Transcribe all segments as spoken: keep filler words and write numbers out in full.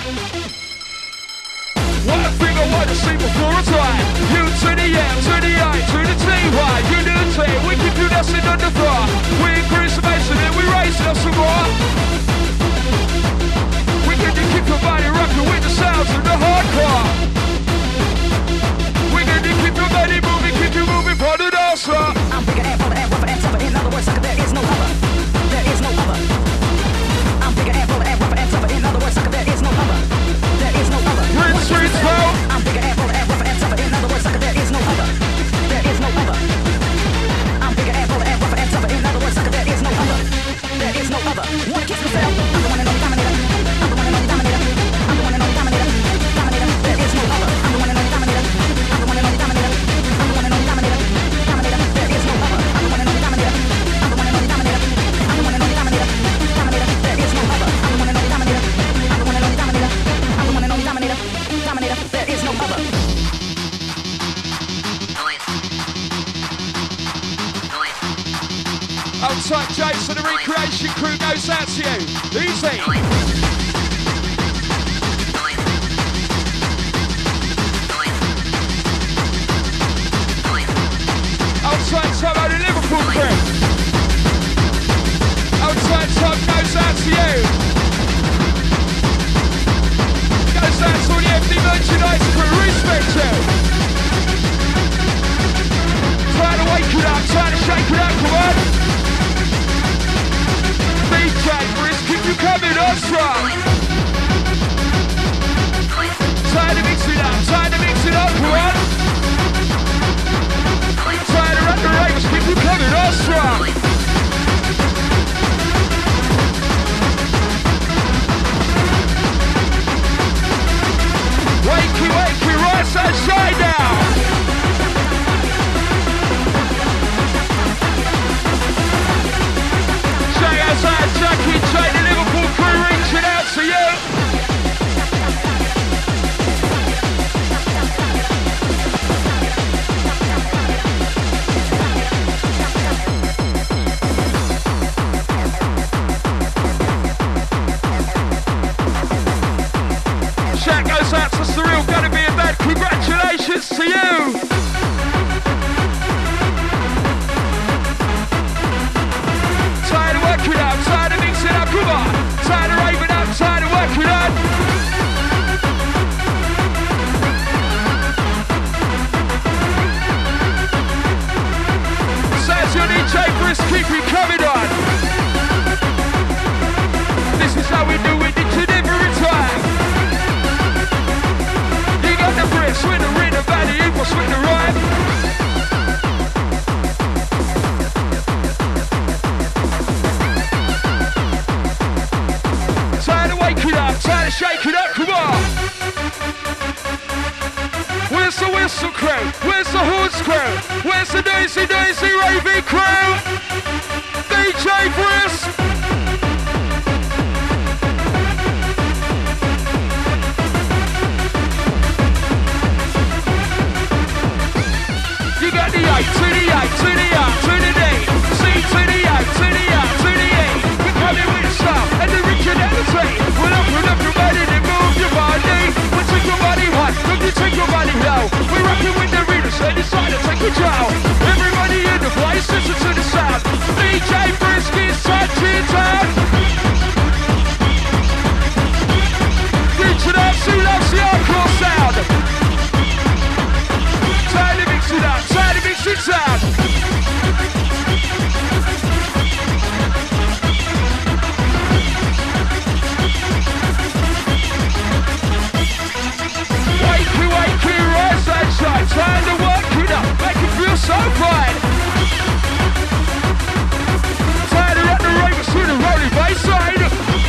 One thing I want to see before I die. U to the M, to the I, to the T, Y. Unity, we keep you dancing on the floor. We increase the bass and then we raise it up some more. We can keep your body rocking with the sounds of the hardcore. We can keep your body moving, keep you moving for the dancer. I'm bigger and bolder and rougher and tougher. In other words, sucker, there is no other. There is no other. I'm bigger and bolder and rougher and tougher. In other words, sucker, there is no other. There is no other. Rinse, rinse, flow. I'm bigger and bolder and rougher and tougher. In other words, sucker, there is no other. There is no other. I'm bigger and bolder and rougher and tougher. In other words, sucker, there is no other. There is no other. Wanna kiss myself? I'm the one and only dominator. I'm the one and only dominator. I'm the one and only dominator. Dominator. There is no other. I'm the one and only dominator. I'm the one and only dominator. I'm the one and only dominator. Dominator. There is no other. I'm the one and only dominator. I'm the one and only dominator. I'm the one and only dominator. Dominator. There is no other. I'm the one and only dominator. I'm the one and only dominator. I'm the one and only dominator. Dominator. There is no other. Outside Jason, the recreation crew goes out to you. Easy. Outside Tom and the Liverpool crew. Outside Tom goes out to you. Goes out to all the F D merchandise crew. Respect you. Trying to wake it up, trying to shake it up, come on. D J Brisk, keep you coming on strong. Trying to mix it up, trying to mix it up, come on. Trying to run the ravers, keep you coming on strong. Wakey, wakey, rise and shine now. Outside Jackie J, the Liverpool crew reaching out to you. Shout goes out to Surreal, gonna be a dad. Congratulations to you. Work it up, try to mix it up, come on. Try to rave it up, try to work it up. Says your D J Brisk, keep me coming on. This is how we do it each and every time. You got the Brisk with the rhythm, valley equals with the rhyme. Try to shake it up, come on! Where's the whistle crew? Where's the horse crew? Where's the Daisy Daisy Raving crew? D J Brisk! You got the A to the A to the R to the D, C to the A to the R to the E. We're coming with stuff and the originality. We're up and up your body, then move your body. We take your body high, look you take your body low. We're rocking with the readers, so decide to take control. Everybody in the place, listen to the sound. D J Brisk is touching town. Reaching out, who loves the hardcore sound. Try to mix it up, try to mix it up. Wakey, wakey, rise and shine. Trying to work it up, make it feel so fine. Trying to run the ravers through the rolling bassline.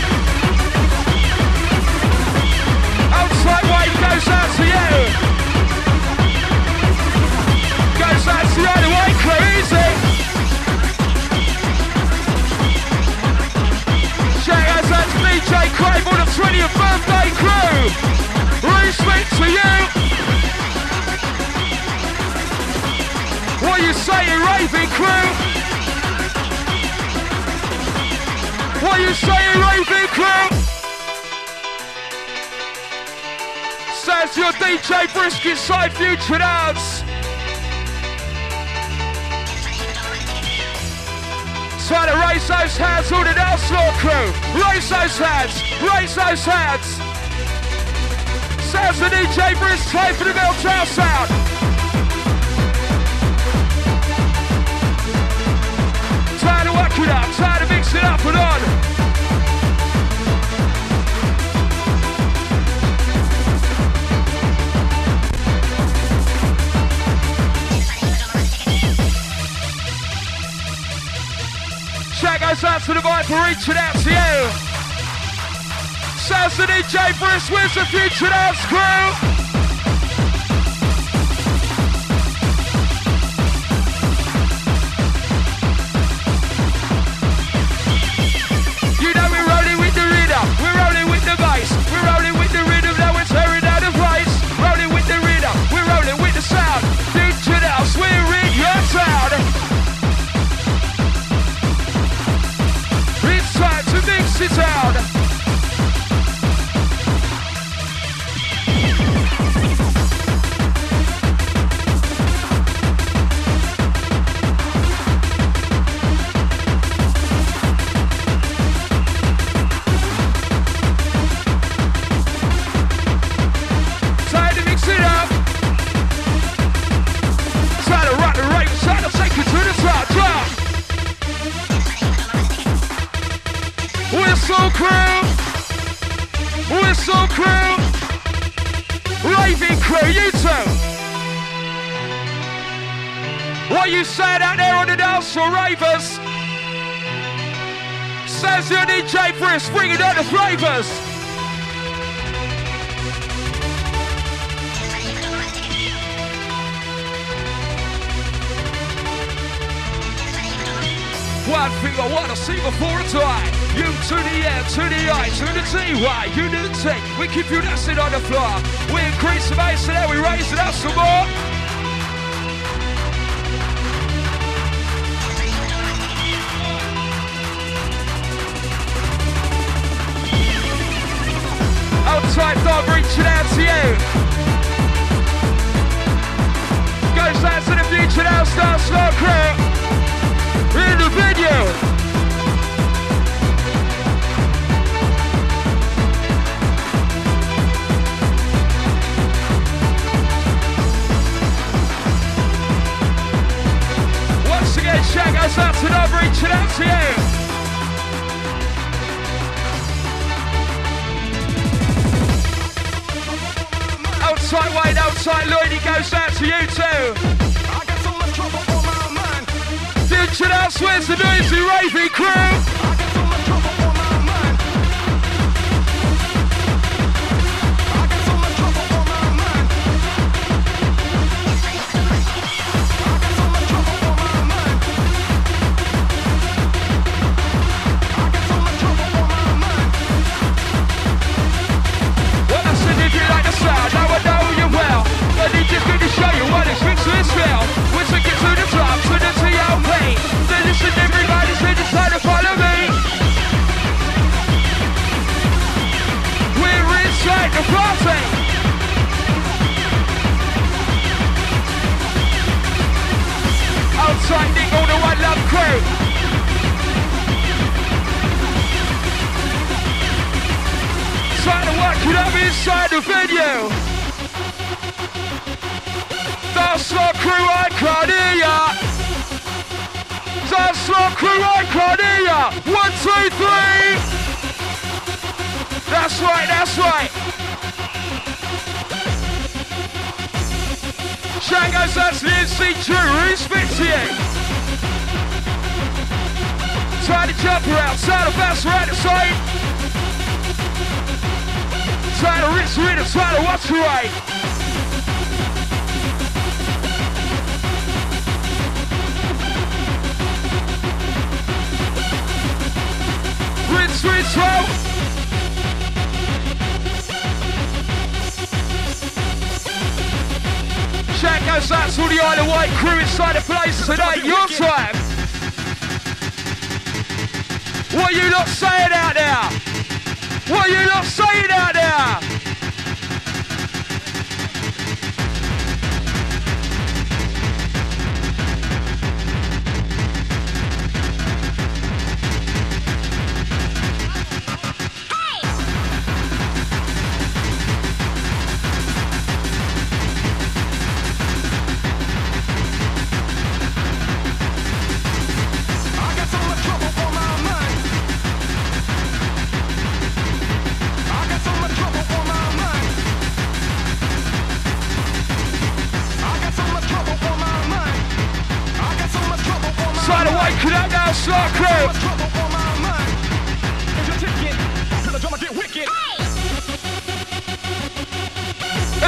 Outside wave goes out to you. Goes out to the other way, crazy. Shout out to D J Crave on the twentieth birthday crew. Respect to you. What you saying, raving crew? What you saying, raving crew? Says your D J Brisket side future dance. Try to raise those hands, all the dance floor crew. Raise those hands, raise those hands. Sounds the D J Brisk, play for the Meltdown sound. Try to work it up, try to mix it up and on. Shout goes out to the Viper, reaching out to you. Sounds the D J Brisk, where's the future dance crew? You know we're rolling with the rhythm, we're rolling with the bass, we're rolling with the rhythm, now we're tearing down the place. Rolling with the rhythm, we're rolling with the sound. Future dance, we're in your town. Sit down. Time to mix it up. Try to rock the right, try to take it to the top. Drop. Whistle crew, whistle crew, raving crew, you two. What you saying out there on the dance floor, ravers? Says your D J Brisk, bringing out the flavors. One thing I wanna see before I die. U to the M, to the I, to the T, Y, U to the T. We keep you dancing on the floor. We increase the bass and then we raise it up some more. Outside dog reaching out to you. Goes out to the future now, Star Slow Crew. In the video. Once again, shout goes out to them, reaching out to you. Outside Wayne, outside Lloydie goes out to you too. Future dance, where's the noisy raving crew? I got so much trouble on my mind. I got so much trouble on my mind. I got so much trouble on my mind. I got so much trouble on my mind. Well, I said if you like the sound, now I know you well. But it's just going to show you what it's fixed to its spell. We're taking to the top, to the T L P. Then listen, everybody say decide to follow me. We're inside the party. Outside Nick on the One Love crew. Trying to work it up inside the venue. Dance floor crew, I can't hear ya. Dance floor crew, I can't hear ya. One, two, three. That's right, that's right. Shout goes out to the N C Drew, respect to you. Try to jump around, try to bounce around the side. Try to rinse rid and try to watch away. Rinse, rinse, roll. Shout goes out to the Isle of Wight crew inside the place tonight. Your time. What are you not saying out there? What are you not saying out there?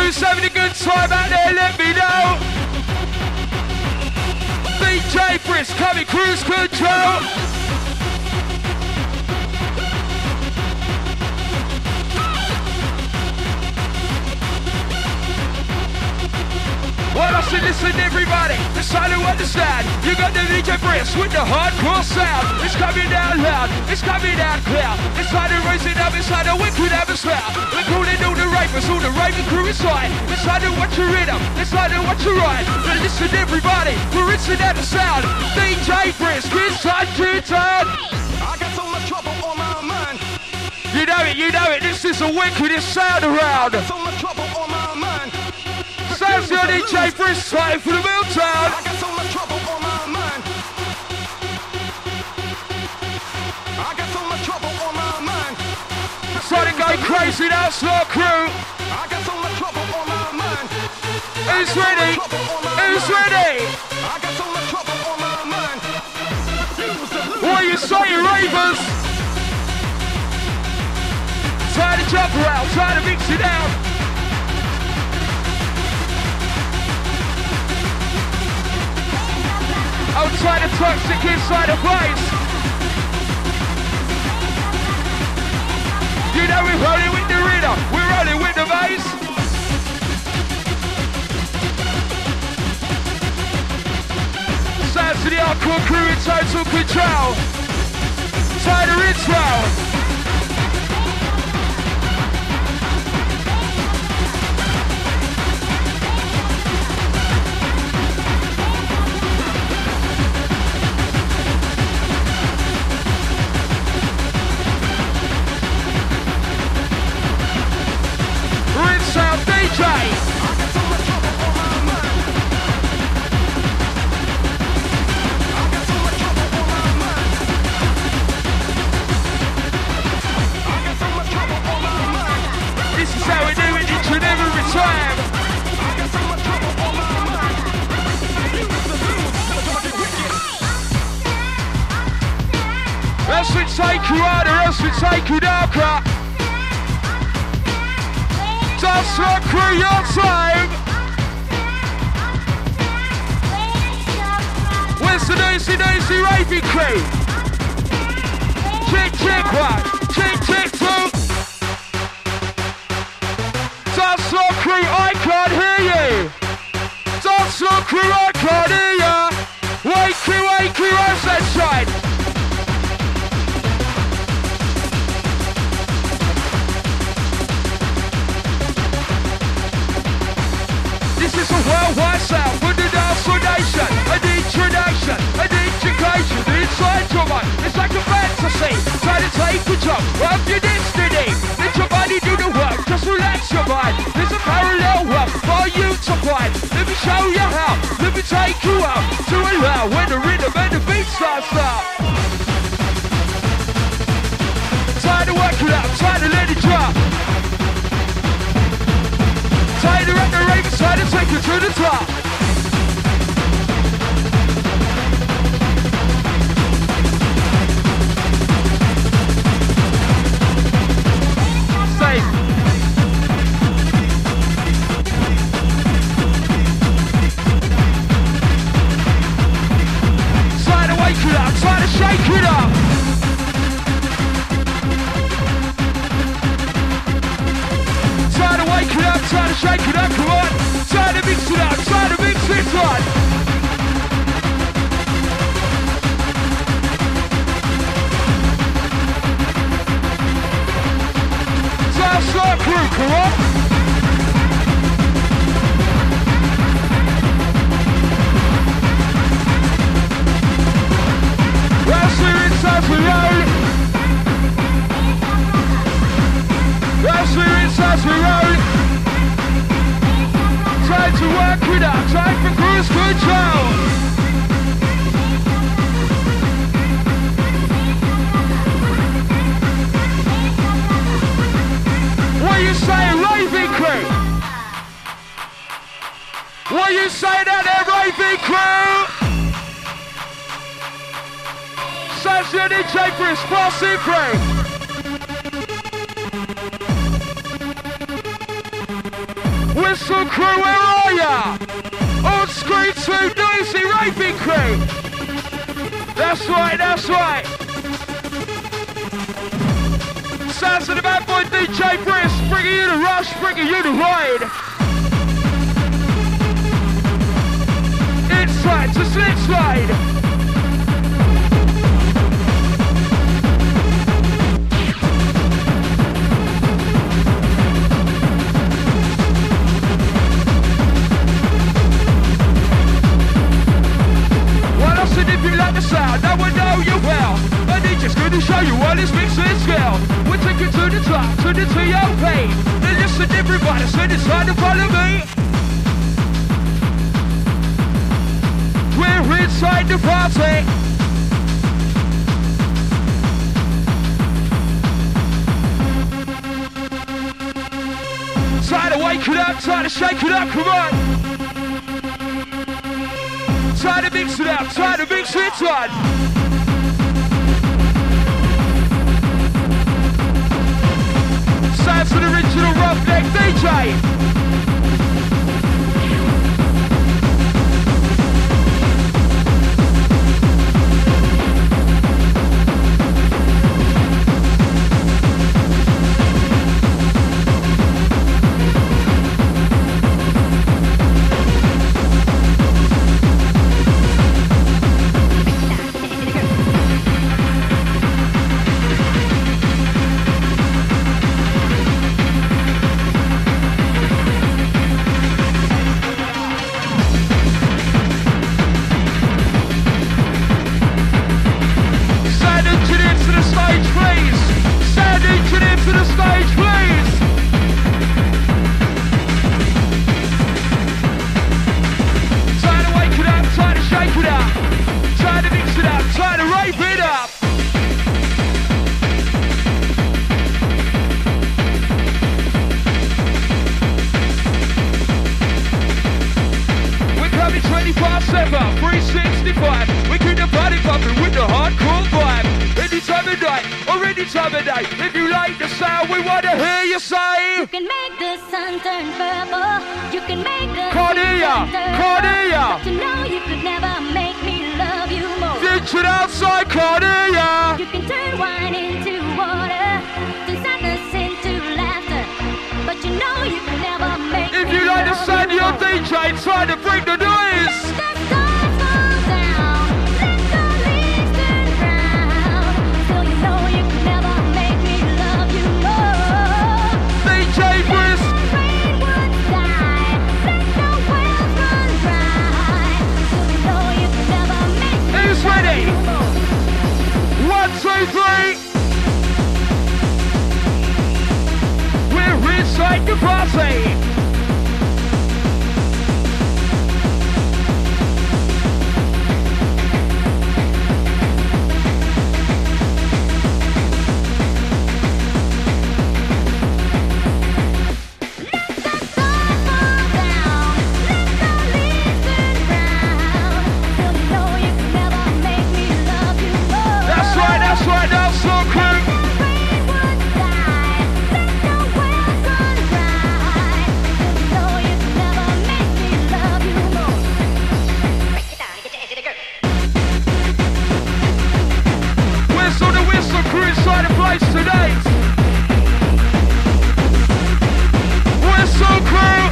Who's having a good time out there? Let me know. D J Brisk coming cruise control. Well, I said, listen everybody, the side who understand. You got the D J Brisk with the hardcore sound. It's coming down loud, it's coming down clear. It's time to raise it up, it's time to wicked atmosphere. We're calling all the ravers, all the raving crew inside. It's time to watch your rhythm, it's time to watch your ride. But listen everybody, we're rinsing out the sound. D J Brisk, it's time to turn. I got so much trouble on my mind. You know it, you know it, this is the wickedest sound around. So much trouble on my mind. Sounds your D J Brisk, time for the Milltown. I got so much trouble on my mind. I got so much trouble on my mind. Trying to go crazy now, Slow Crew. I got so much trouble on my mind. Who's ready? Who's ready? I got so much trouble on my mind. What you say, ravers? Try to jump around, try to mix it out. Outside the toxic, inside the place. You know we're rolling with the rhythm, we're rolling with the bass. Sounds to the hardcore crew in total control. Tie the intro. Sound D J. I got so much trouble on my mind. I got so much trouble on my mind. I got so much trouble on my mind. This is how we do it each and every time. I got so much trouble on my mind. Else we take you out or else we take you darker. Just look through your time. Where's the Daisy Daisy raving crew? Check, check one, check, check two. Just look through, I can't hear you. Just look through, I can't hear you. Wake you, wake you, how's that shine? This is a worldwide sound for the dancehall nation. An introduction, an education, the inside your mind. It's like a fantasy, try to take control of your destiny. Let your body do the work, just relax your mind. There's a parallel world for you to find. Let me show you how, let me take you out to allow when the rhythm and the beat starts up. Try to work it out, try to let it drop. Try to rock the ravens, try to take you to the top. Safe. Try to wake it up, try to shake it up. Try to wake it up, try to shake it up, come on. Try to mix it up, try to mix it on. Just like crew, come on. That's the inside we roll. That's the inside we roll. Try to work it out, try for cruise control. What you say, raving crew? What you say down there, raving crew? Sounds your D J Brisk, passing through. Whistle crew, where are ya? On screen two, noisy raping crew. That's right, that's right. Sounds of the bad boy D J Brisk, bringing you the rush, bringing you the ride. Inside to slip slide. If you like the sound, I will know you well. And it's just going to show you what is mixed and scale. We'll take you to the top, to the T O P. Then listen everybody, so it's time to follow me. We're inside the party. Time to wake it up, time to shake it up, come on. Try to mix it up, try to mix it on. Sounds for the original Roughneck D J. three sixty-five, we keep the party popping with the hardcore vibe. Any time of night, or any time of night. If you like the sound, we want to hear you say. You can make the sun turn purple. You can make the Cordelia, Cordelia. But you know you could never make me love you more. Get it outside, Cordelia. You can turn wine into water, turn sadness into laughter. But you know you could never make if me you like the sound of your more. D J, try to bring the noise. Two, three. We're inside the party. Tonight, we're so cool.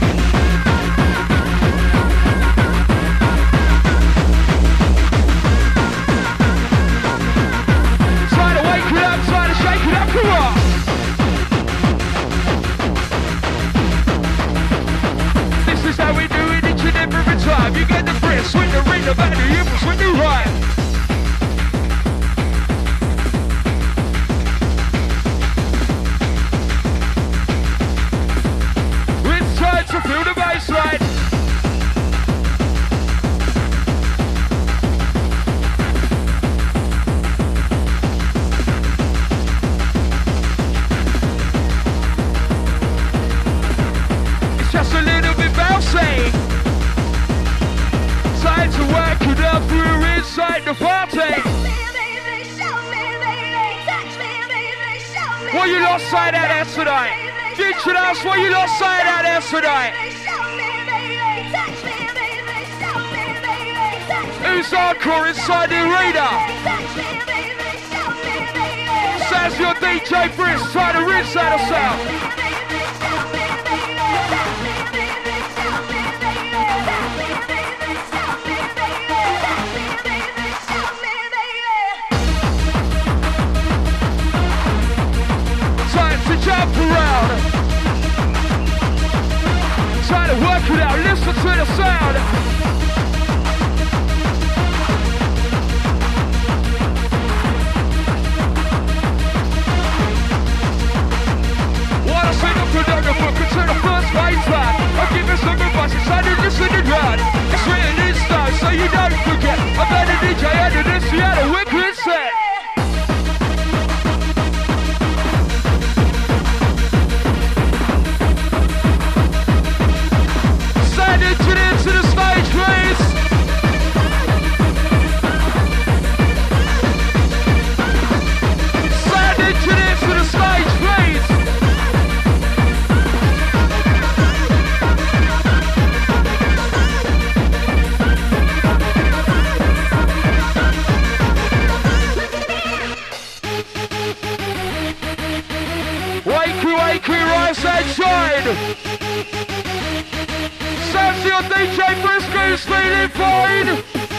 Try to wake it up, try to shake it up, come on. This is how we do it each and every time. You get the press, swing the ring, the battery, you can swing the right. Feel the bass line. It's just a little bit bouncy. Time to work it up, we're inside the party. What you lost sight out there tonight? Future us, what you lost sight out there tonight? Who's hardcore inside the arena? Says your D J Brisk trying to rinse out of sound. Time to jump around. Try to work it out, listen to the sound. To the first page track, I'll give you some advice, it's under this in the ground. It's written in stone, so you don't forget. I've had a D J under this, he had a wicked set. Send it to the, to the stage, please. Send it to the, to the stage, please. Rise and shine! Sounds your D J Briscoe's feeling fine!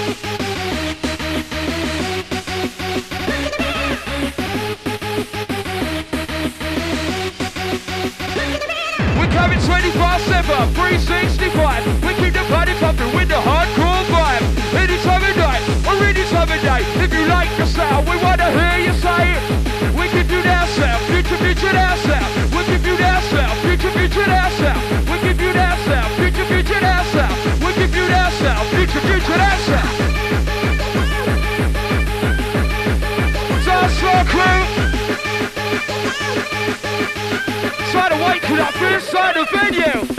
We're coming twenty-four seven, three sixty-five. We keep the party pumping with the hardcore vibe. Any time of night, or any time of day. If you like the sound, we wanna hear you say it. We can do that sound, future, future that sound. We can do that sound, future, future that sound. We can do that sound, future, future that sound. We can do that sound, future, future that sound. Dance floor crew. Try to wake it up inside the venue.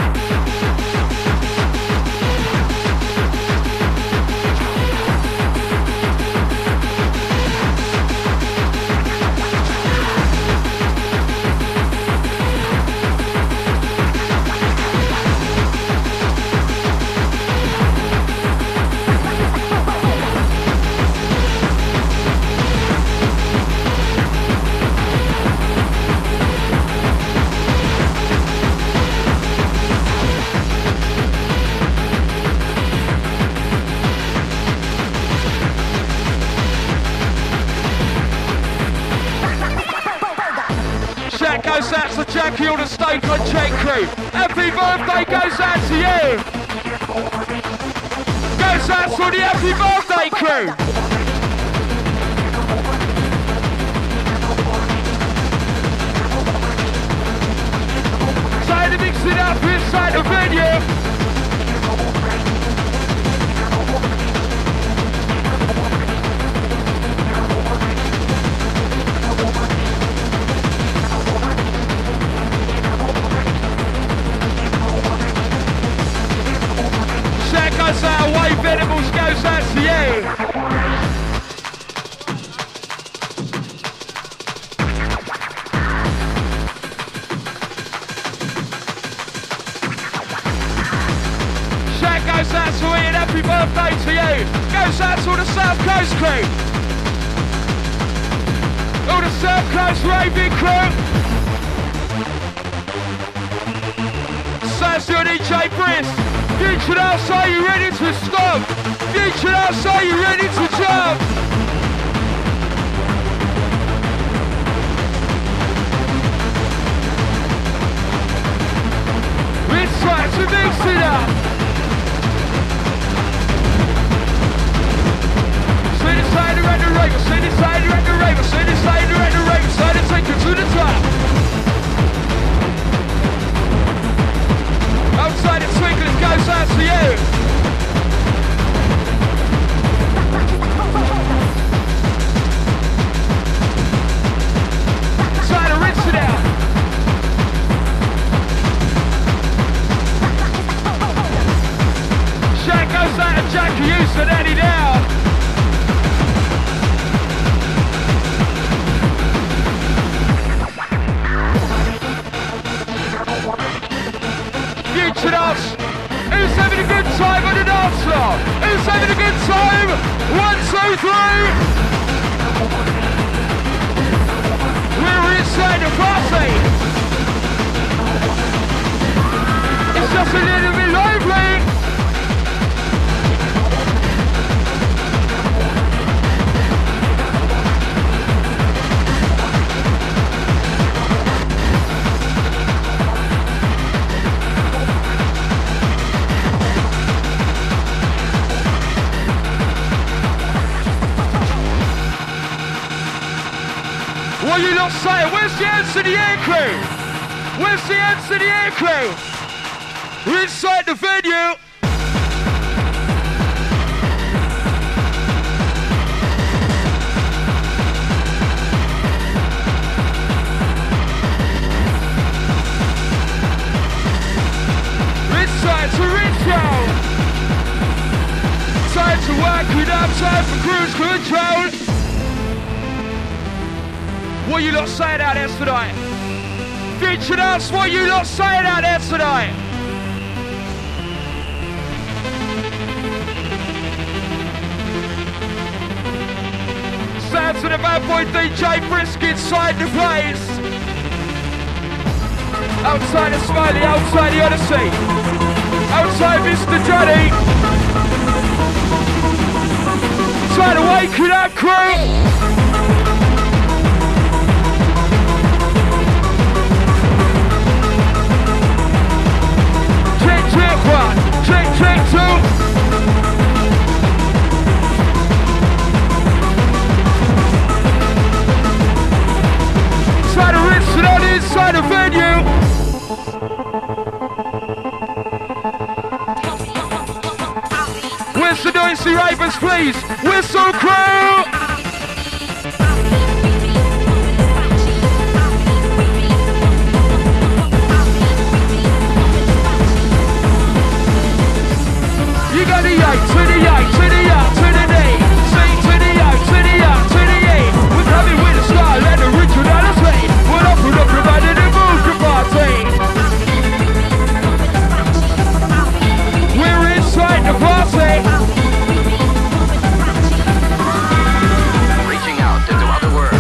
Goes out to Jackie on the stage on Check Crew. Happy birthday goes out to you. Goes out to the happy birthday crew. Trying to mix it up inside the venue. Goes out, Wave Venables goes out to you. Shaq goes out to Ian, happy birthday to you. Goes out to the South Coast crew. All the South Coast raving crew. Sassy D J Brisk. Future House, are you ready to stop? Future House, are you ready to jump? It's time to mix it up. Send it side around the raven, send it side around the raven, send it side around the raven, side and take it to the top. Outside of Twinkling goes out to you. Try to rinse it out. Shaq goes out to Jackie Houston, Eddie now. Future House. Who's having a good time on the dance floor? Who's having a good time? One, two, three. We're inside the party. It's just a little bit lively. What you not saying? Where's the answer to the air crew? Where's the answer to the air crew? We're inside the venue. Inside to Rincho. Time to work it up, time for cruise control. What you lot saying out there tonight? Featured us, what you lot saying out there tonight? Sound to the bad boy D J Brisk inside the place. Outside the Smiley, outside the Odyssey. Outside Mister Johnny. Trying to wake it up, crew. Check one, check, check two. Try to rinse it on inside the venue. Where's the noisy ravers, please? Whistle crew. You got the eight, to the eight, to the out, to the D. C to the out, to the out, to the E. We're coming with a style and originality. We're up and up provided a move to party. We're inside the party. Reaching out into other worlds.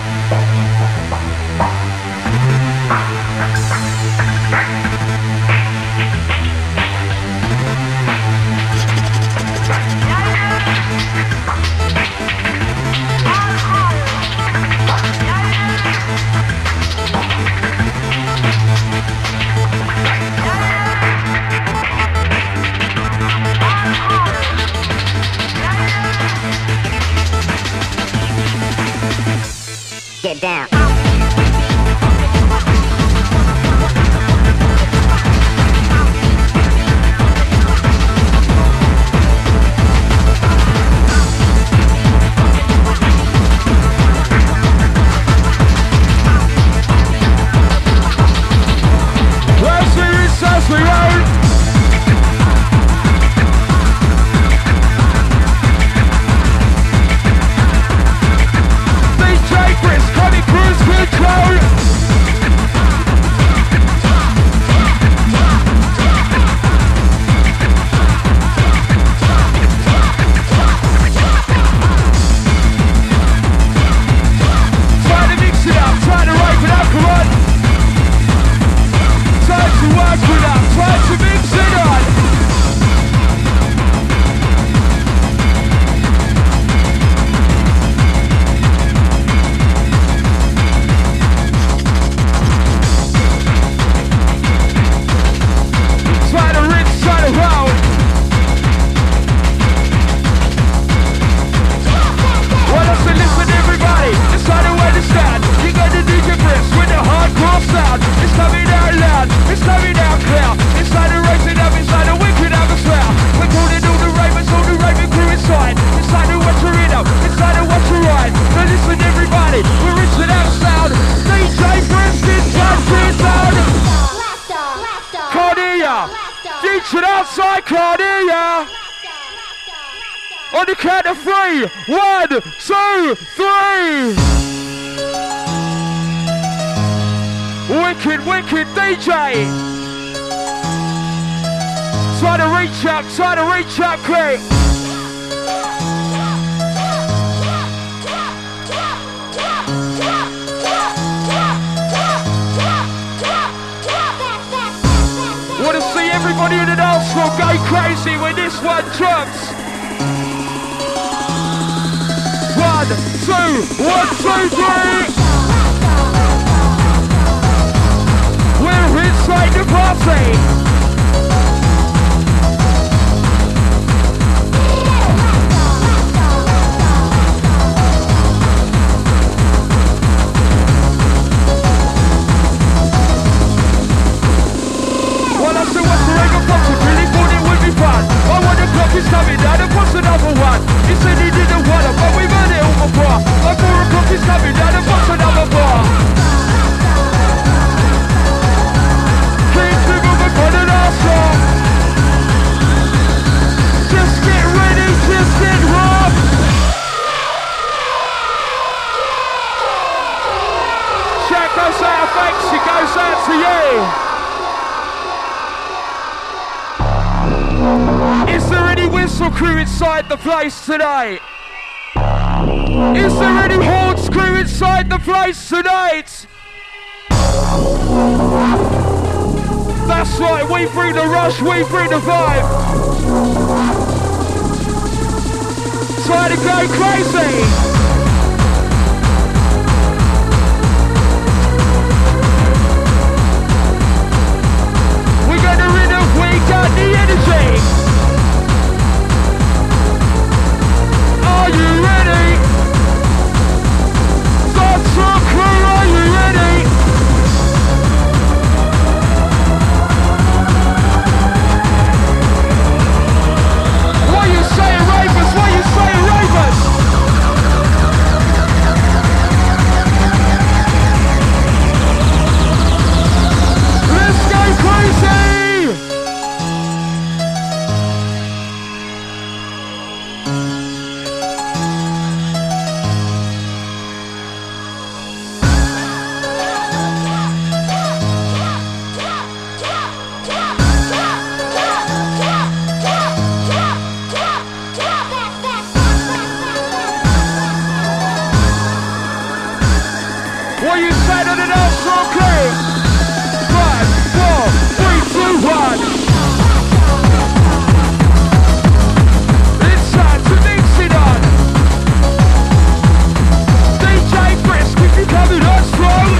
Get down. Last year is Sassy Road. D J Chris, coming cruise control. Try to mix it up, try to rape it up, come on. Try to work it up, try to mix it on. Try to rinse, try to roll. Well, listen, listen everybody, it's time to understand. You got the D J Chris with the hardcore sound. It's coming out loud, it's coming out clear. It's time to raise it up, it's time to wicked atmosphere. We're calling all the ravens, all the raving crew inside. It's time to watch your rhythm, it's time to watch your ride. Now listen everybody, we're rinsing out sound. D J Chris is touching sound. Cornelia, reach it outside Cornelia. On the count of three, one, two, three. Wicked, wicked D J. Try to reach up, try to reach up quick. Want to see everybody in the dance floor go crazy when this one drops. One, two, one, two, three. We're inside the party. Well, I said, what's the rate of boxing? Really thought it would be fun. I want the clock is coming down, and what's another one? He said he didn't want it, but we've heard it all before. Like four o'clock is coming down, and what's another bar? Keep people recording our song. Just get ready, just get rough. Check goes out, thanks, it goes out to you. Is there any whistle crew inside the place tonight? Is there any horns crew inside the place tonight? That's right, we bring the rush, we bring the vibe. Try to go crazy. We got the rhythm, we got the energy. Are you ready? Dance floor crew, are you ready? What you saying, ravers? What you saying, ravers? What you say to the dance floor crew? Five, four, three, two, one. It's time to mix it on. D J Brisk, if you coming on strong.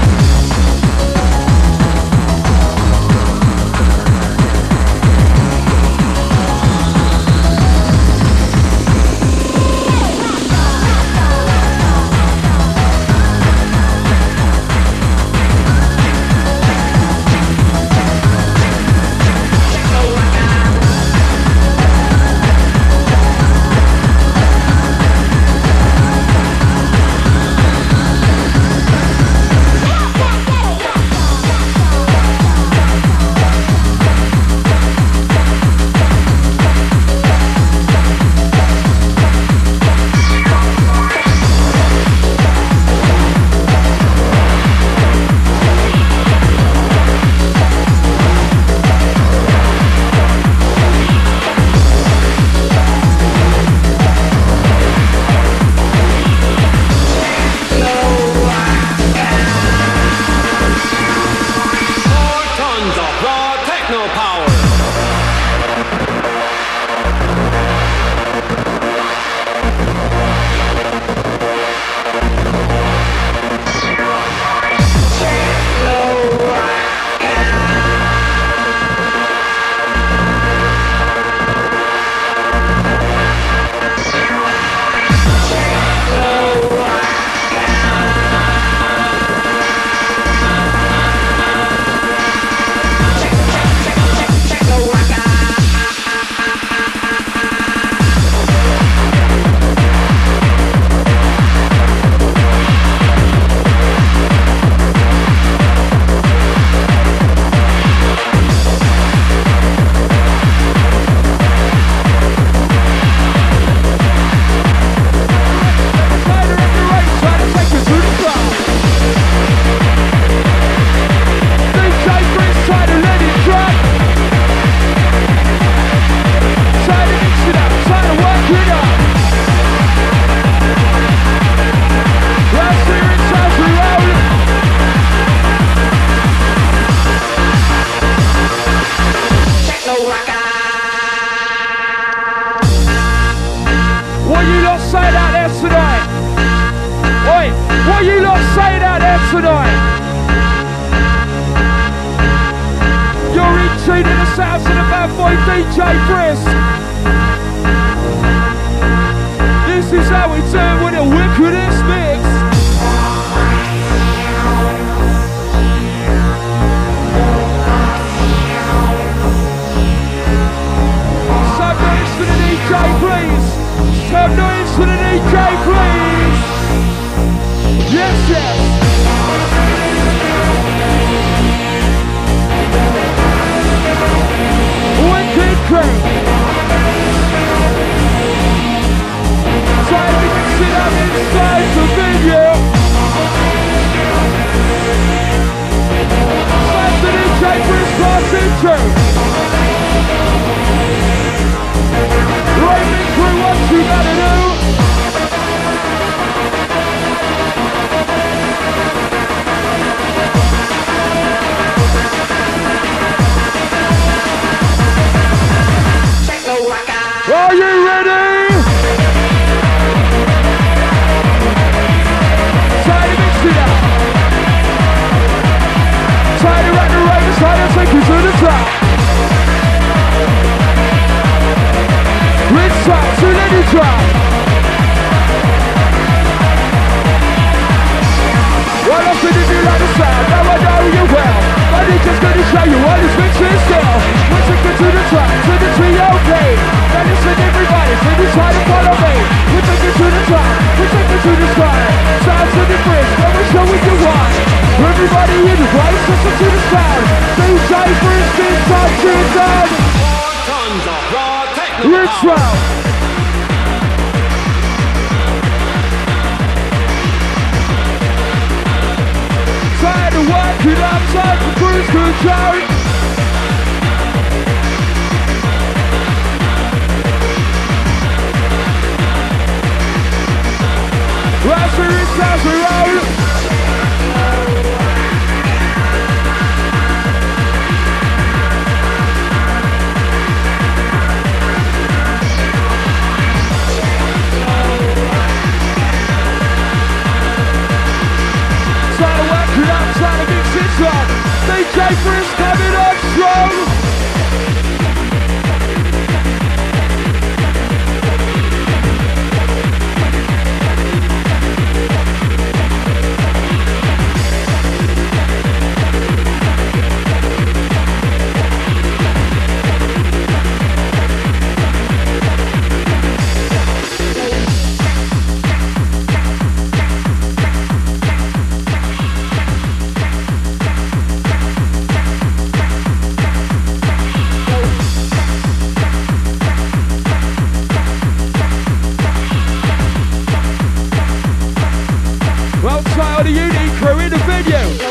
unique crew in the venue.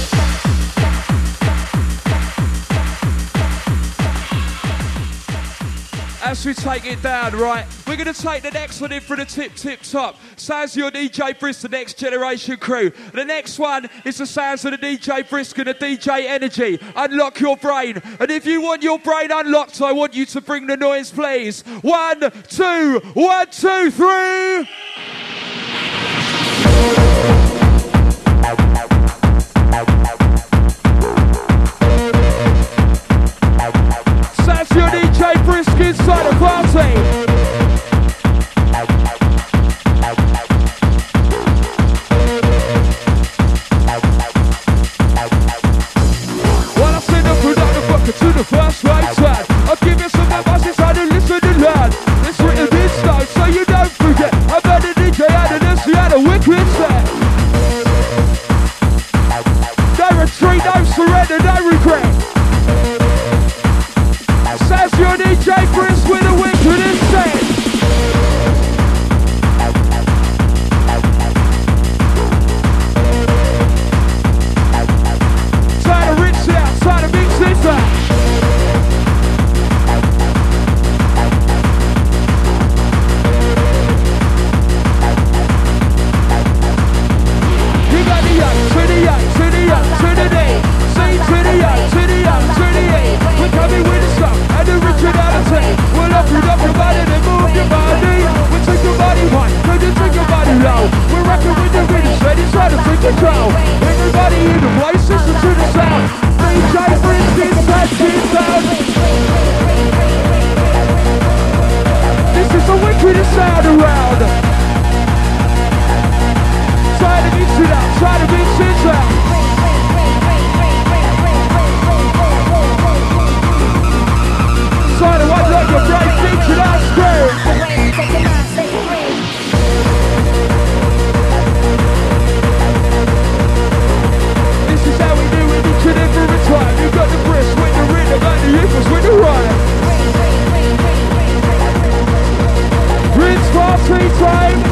As we take it down, right, we're going to take the next one in for the tip, tip, top. Sounds of your D J Brisk, the next generation crew. The next one is the sounds of the D J Brisk and the D J Energy. Unlock your brain. And if you want your brain unlocked, I want you to bring the noise, please. One, two, one, two, three. Sounds of your D J Brisk inside the party. To the first right side, I'll give you some advice, it's how to listen and learn. It's written in stone, so you don't forget. I bet the D J had a this, he had a wicked set. No retreat, no surrender, no regret. Says your D J Brisk with a wicked set. Try to rinse it out, try to mix it out. We're rocking with the rhythm, ready try to take control. Everybody in the place, listen to the sound. D J Brisk inside G-Town. This is the wickedest sound around. Try to mix it up, try to mix it up. Try to unlock your brain, think it out straight. Every time you got the brisk with the rhythm and the equals with the rhyme. Rinse party time.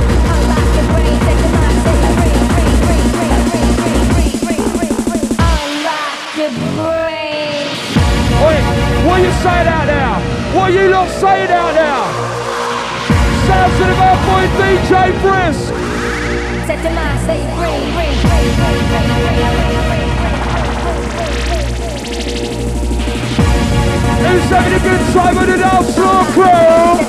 Oi, what you saying out now? What you lot saying out now? Sounds of our boy D J Brisk. Set the mind, say ring, ring, ring, ring, ring, ring, ring. Who's having a good time on the dance floor, crew?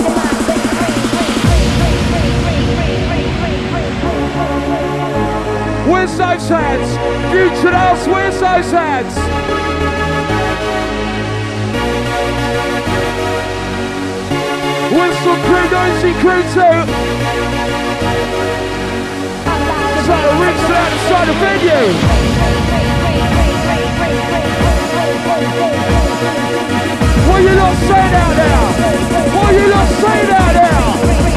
Where's those hands? Future House, where's those hands? Where's some crew noisy crew too? Trying to rinse it out inside the venue. What you lot saying out there? What you lot saying out there?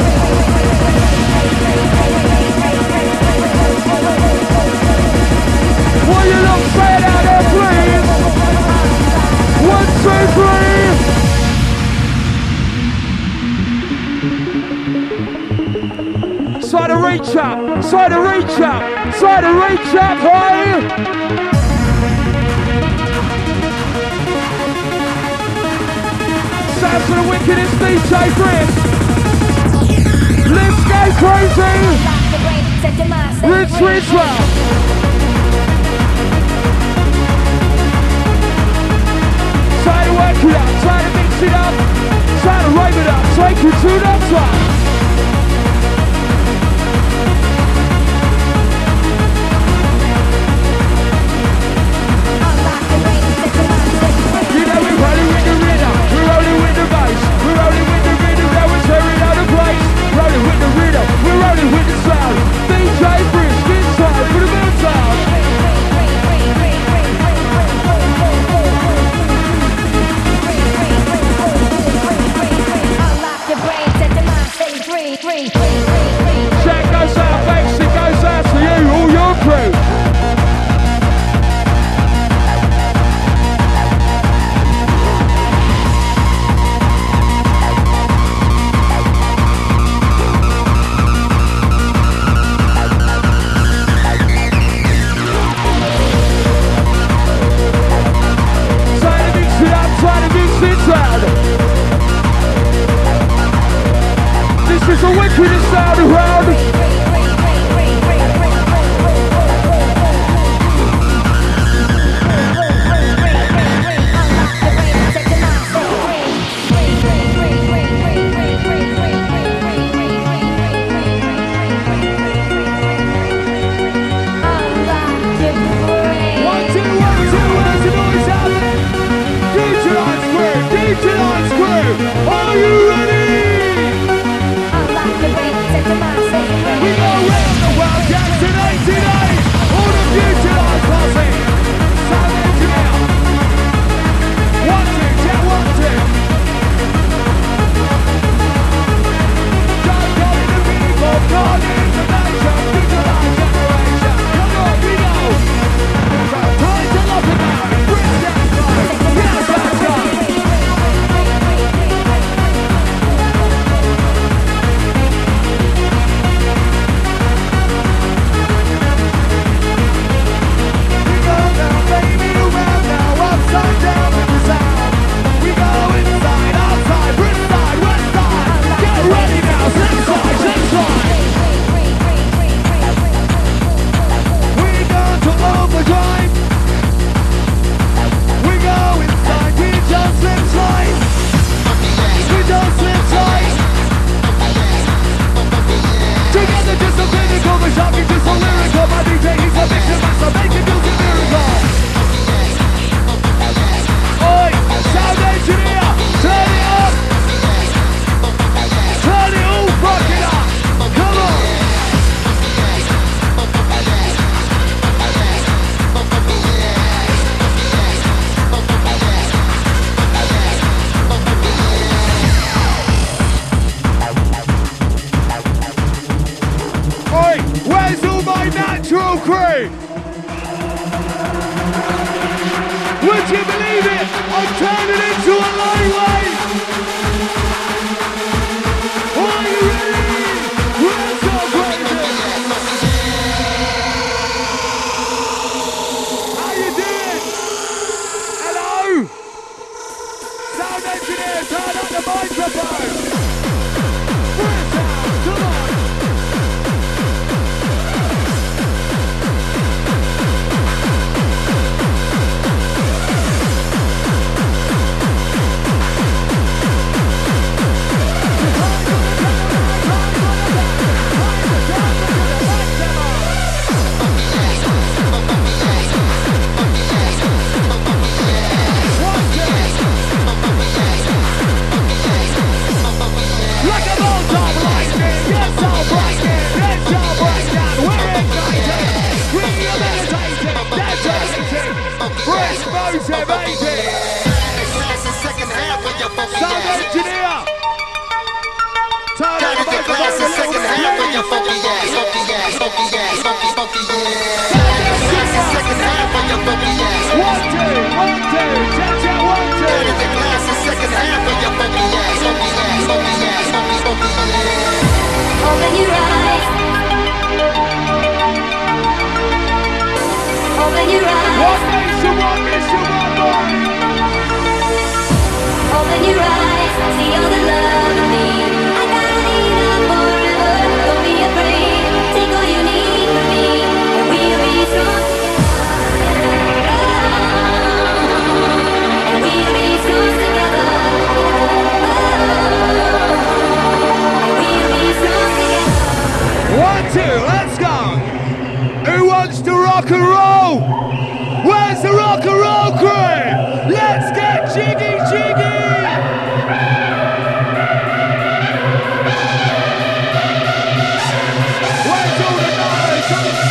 What you lot saying out there, please? One, two, three. Try to reach up, try to reach up, try to reach up, hey! Sounds of the wickedest D J Brisk. Let's go crazy. Rinse, rinse well. Try to work it up, try to mix it up, try to rave it up, take you to the top. You know we're rolling with the rhythm, we're rolling with the bass, we're rolling with the rhythm, now we're tearing out the place. Rolling with the rhythm, we're rolling with the sound. D J Brisk inside for the mountain. roll crew. Would you believe it? I'm turning into a lightweight. Are you ready? Let's go crazy. How you doing? Hello? Sound engineer, turn up the microphone. Bring sound, come on. Sound engineer! Turn on the microphone a little bit. Funky ass, funky ass, funky ass, funky, funky ass. Second half on your funky ass. One, two, one, two, check, check, one, two. Turn the glass the second half on your funky ass, funky ass, funky ass, funky, funky ass. Open your eyes. Open your eyes. One nation, one mission, one more. Open your eyes. See all the love in me. I got enough forever. Don't be afraid. Take all you need from me, and we'll be strong. And we'll be strong together. And we'll be strong together. One, two, let's go. Who wants to rock and roll? Where's the rock and roll crew? Let's get jiggy, jiggy. Where's all the noise?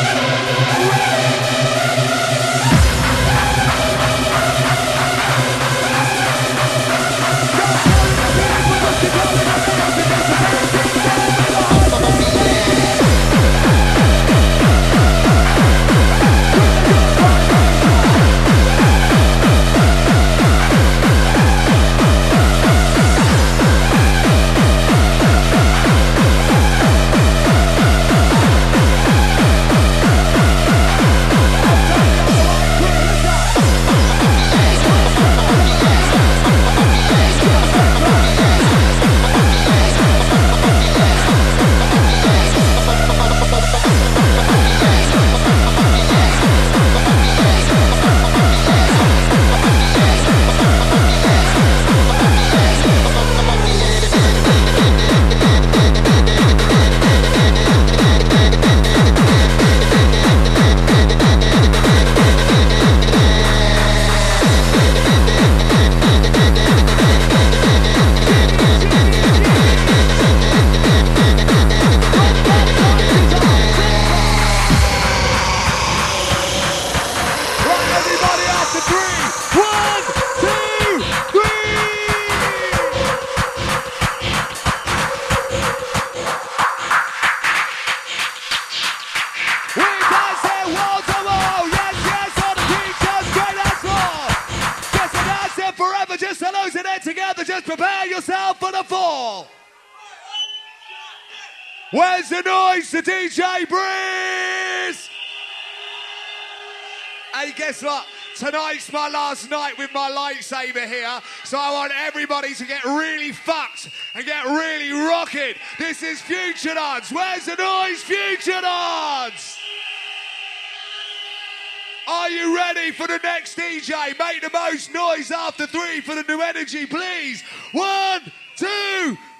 Where's the noise to D J Breeze? Hey, guess what? Tonight's my last night with my lightsaber here, so I want everybody to get really fucked and get really rocking. This is Future Dance. Where's the noise, Future Dance? Are you ready for the next D J? Make the most noise after three for the new energy, please. One, two,